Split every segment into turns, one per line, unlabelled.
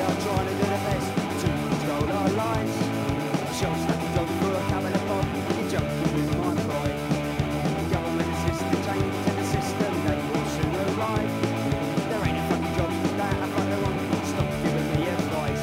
are trying to do their best to control our lives. Shows that we go through a cabin of pop, you're joking with my pride. Government assisted changes in the system, they will soon arrive. There ain't a fucking job that I find they won't stop giving me advice.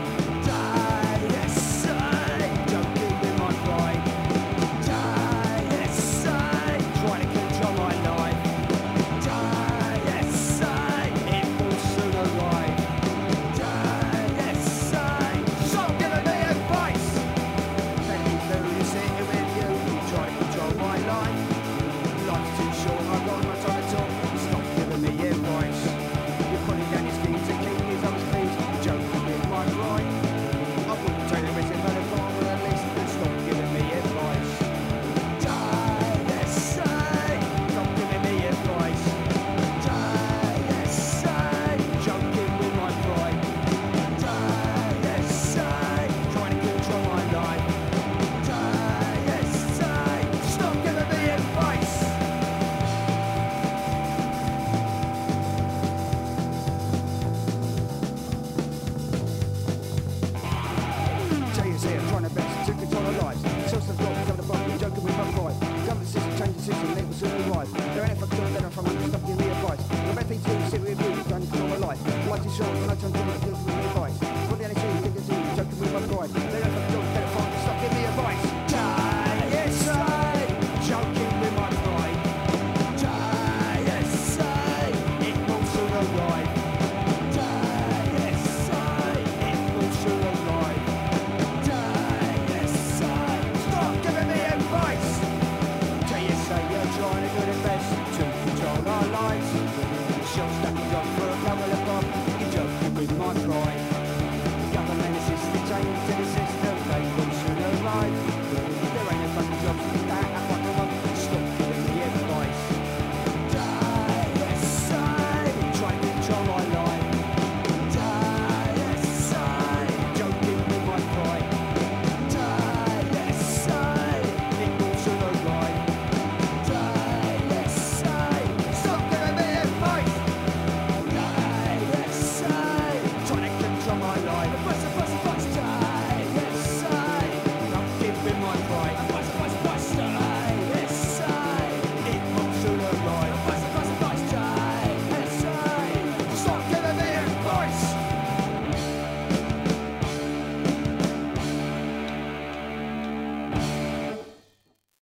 Die, joking with my pride. Die, trying to control my life. Die, it will soon arrive. Die, stop giving me advice. Let me lose sitting with you, try to control my life. Life's too short, I've got no time to talk. Stop giving me advice. You're putting down your schemes to keep these others please. Joking with my pride. I wouldn't take the risk but if I were at least stop giving me advice. Die, stop giving me advice. Die, joking with my pride. Die, trying to control my life. Die, stop giving me advice. JSA are trying their best to control our lives. Source of drops over the bar, you're joking with my pride. Government system, change the system, it will soon arrive. There ain't a fucking job that from under, stop giving me advice. The best thing to do is sit with you, trying to control my life. Life is short, no time to give me advice. What the NHS think it's you, joking with my pride. There ain't a fucking job that from stop giving me advice. JSA, joking with my pride. JSA, it will soon arrive. JSA, it will soon arrive. Stop giving me advice. JSA, you're trying to do the best to control our lives. Shows that